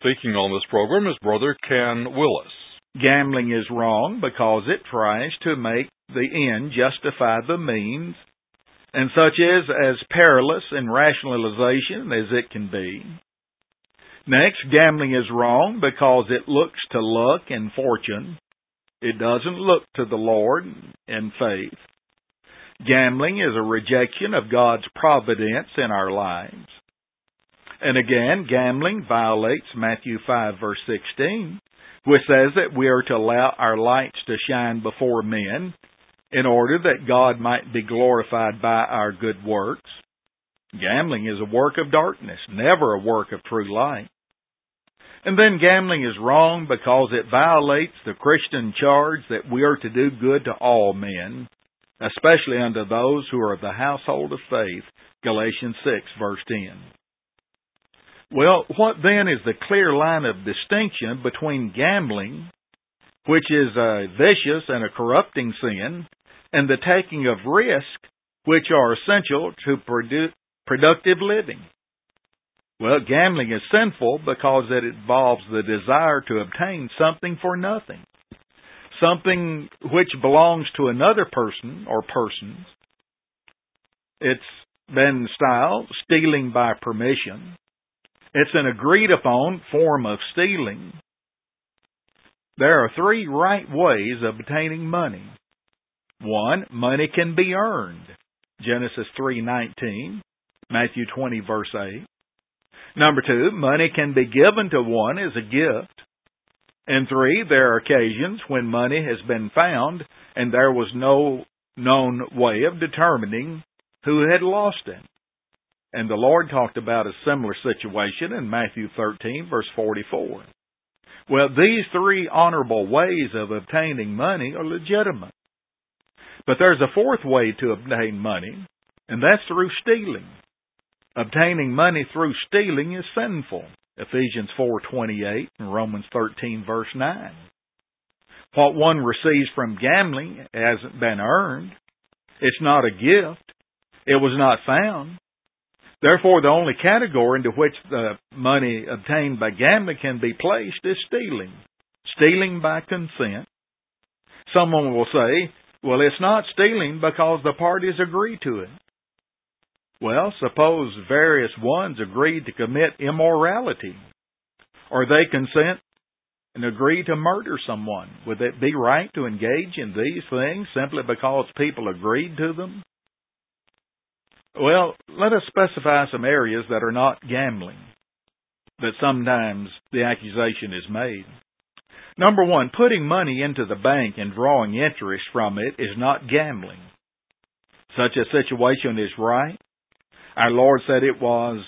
speaking on this program is Brother Ken Willis. Gambling is wrong because it tries to make the end justify the means, and such is as perilous in rationalization as it can be. Next, gambling is wrong because it looks to luck and fortune. It doesn't look to the Lord in faith. Gambling is a rejection of God's providence in our lives. And again, gambling violates Matthew 5, verse 16, which says that we are to allow our lights to shine before men in order that God might be glorified by our good works. Gambling is a work of darkness, never a work of true light. And then gambling is wrong because it violates the Christian charge that we are to do good to all men, especially unto those who are of the household of faith, Galatians 6, verse 10. Well, what then is the clear line of distinction between gambling, which is a vicious and a corrupting sin, and the taking of risk, which are essential to productive living? Well, gambling is sinful because it involves the desire to obtain something for nothing, something which belongs to another person or persons. It's been styled stealing by permission. It's an agreed-upon form of stealing. There are three right ways of obtaining money. One, money can be earned. Genesis 3:19, Matthew 20, verse 8. Number two, money can be given to one as a gift. And three, there are occasions when money has been found and there was no known way of determining who had lost it. And the Lord talked about a similar situation in Matthew 13, verse 44. Well, these three honorable ways of obtaining money are legitimate. But there's a fourth way to obtain money, and that's through stealing. Obtaining money through stealing is sinful. Ephesians 4:28 and Romans 13, verse 9. What one receives from gambling hasn't been earned. It's not a gift. It was not found. Therefore, the only category into which the money obtained by gambling can be placed is stealing. Stealing by consent. Someone will say, well, it's not stealing because the parties agree to it. Well, suppose various ones agreed to commit immorality, or they consent and agree to murder someone. Would it be right to engage in these things simply because people agreed to them? Well, let us specify some areas that are not gambling, that sometimes the accusation is made. Number one, putting money into the bank and drawing interest from it is not gambling. Such a situation is right. Our Lord said it was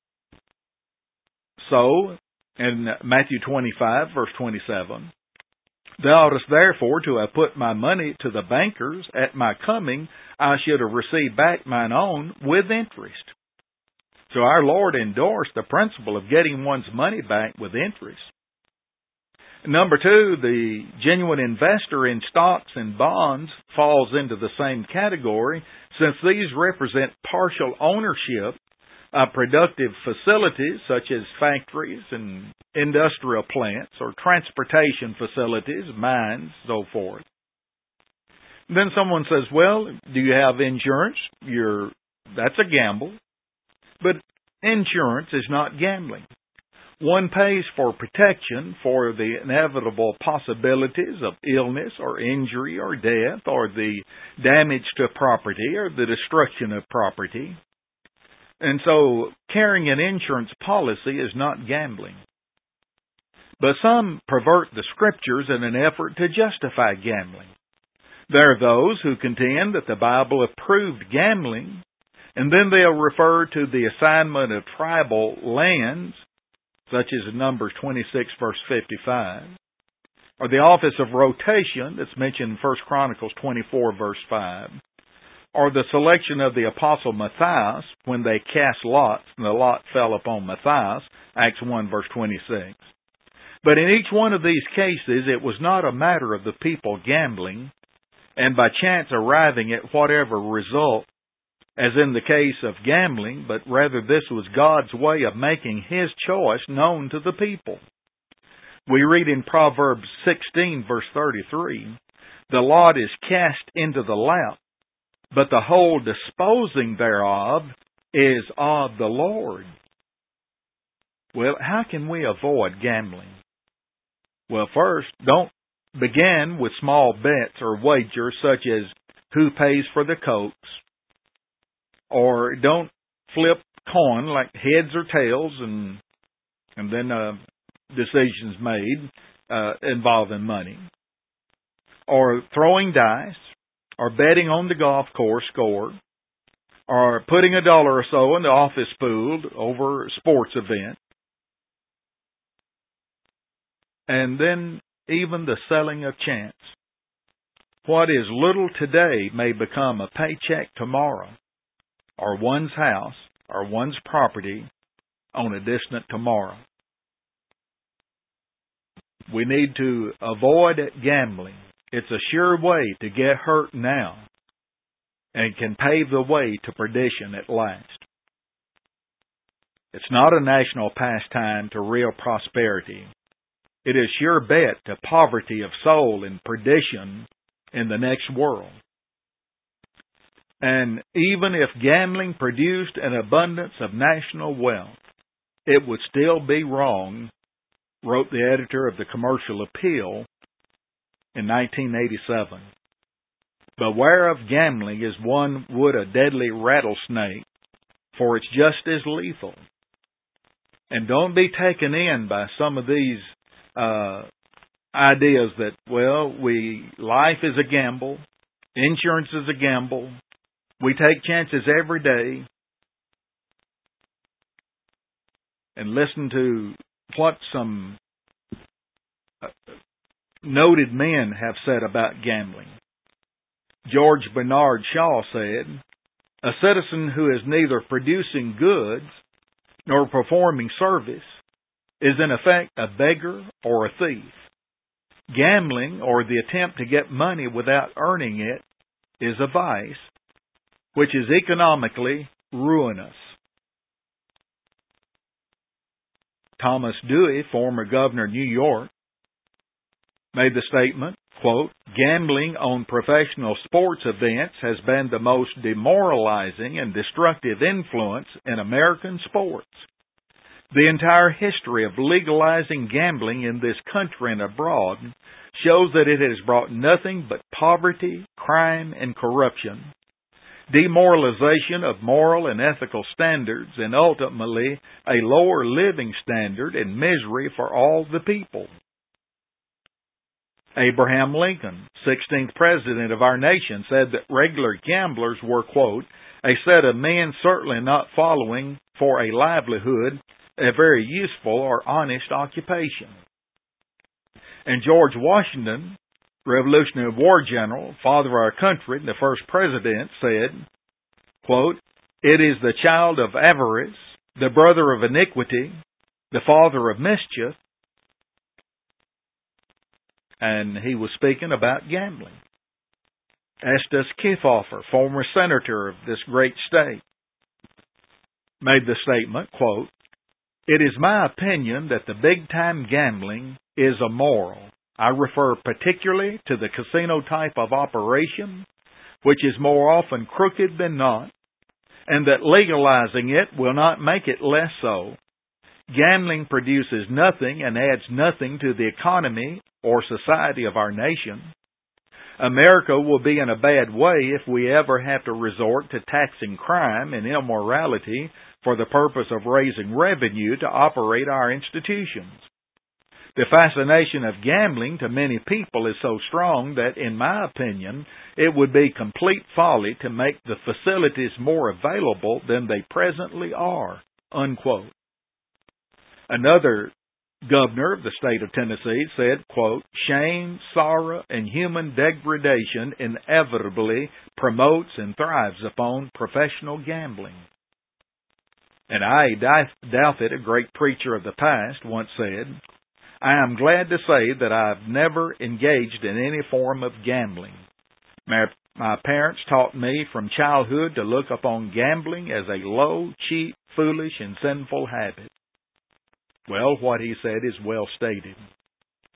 so in Matthew 25, verse 27. Thou oughtest therefore to have put my money to the bankers. At my coming I should have received back mine own with interest. So our Lord endorsed the principle of getting one's money back with interest. Number two, the genuine investor in stocks and bonds falls into the same category, since these represent partial ownership of productive facilities such as factories and industrial plants or transportation facilities, mines, so forth. Then someone says, well, do you have insurance? That's a gamble. But insurance is not gambling. One pays for protection for the inevitable possibilities of illness or injury or death or the damage to property or the destruction of property. And so carrying an insurance policy is not gambling. But some pervert the Scriptures in an effort to justify gambling. There are those who contend that the Bible approved gambling, and then they'll refer to the assignment of tribal lands, such as in Numbers 26, verse 55, or the office of rotation that's mentioned in 1 Chronicles 24, verse 5, or the selection of the apostle Matthias when they cast lots, and the lot fell upon Matthias, Acts 1, verse 26. But in each one of these cases, it was not a matter of the people gambling, and by chance arriving at whatever result as in the case of gambling, but rather this was God's way of making His choice known to the people. We read in Proverbs 16, verse 33, "The lot is cast into the lap, but the whole disposing thereof is of the Lord." Well, how can we avoid gambling? Well, first, don't begin with small bets or wagers such as who pays for the Cokes, or don't flip coin like heads or tails and then decisions made involving money, or throwing dice, or betting on the golf course score, or putting $1 or so in the office pool over a sports event, and then even the selling of chance. What is little today may become a paycheck tomorrow, or one's house, or one's property on a distant tomorrow. We need to avoid gambling. It's a sure way to get hurt now, and can pave the way to perdition at last. It's not a national pastime to real prosperity. It is sure bet to poverty of soul and perdition in the next world. And even if gambling produced an abundance of national wealth, it would still be wrong, wrote the editor of the Commercial Appeal in 1987. Beware of gambling as one would a deadly rattlesnake, for it's just as lethal. And don't be taken in by some of these ideas that, life is a gamble, insurance is a gamble, we take chances every day, and listen to what some noted men have said about gambling. George Bernard Shaw said, "A citizen who is neither producing goods nor performing service is in effect a beggar or a thief. Gambling, or the attempt to get money without earning it, is a vice which is economically ruinous." Thomas Dewey, former governor of New York, made the statement, quote, "Gambling on professional sports events has been the most demoralizing and destructive influence in American sports. The entire history of legalizing gambling in this country and abroad shows that it has brought nothing but poverty, crime, and corruption, demoralization of moral and ethical standards, and ultimately a lower living standard and misery for all the people." Abraham Lincoln, 16th President of our nation, said that regular gamblers were, quote, "a set of men certainly not following for a livelihood a very useful or honest occupation." And George Washington, Revolutionary War General, father of our country, the first president, said, quote, "It is the child of avarice, the brother of iniquity, the father of mischief." And he was speaking about gambling. Estes Kefauver, former senator of this great state, made the statement, quote, "It is my opinion that the big-time gambling is immoral. I refer particularly to the casino type of operation, which is more often crooked than not, and that legalizing it will not make it less so. Gambling produces nothing and adds nothing to the economy or society of our nation. America will be in a bad way if we ever have to resort to taxing crime and immorality for the purpose of raising revenue to operate our institutions. The fascination of gambling to many people is so strong that, in my opinion, it would be complete folly to make the facilities more available than they presently are," unquote. Another governor of the state of Tennessee said, quote, "Shame, sorrow, and human degradation inevitably promotes and thrives upon professional gambling." And I. Douthit, a great preacher of the past, once said, "I am glad to say that I have never engaged in any form of gambling. My parents taught me from childhood to look upon gambling as a low, cheap, foolish, and sinful habit. Well, what he said is well stated.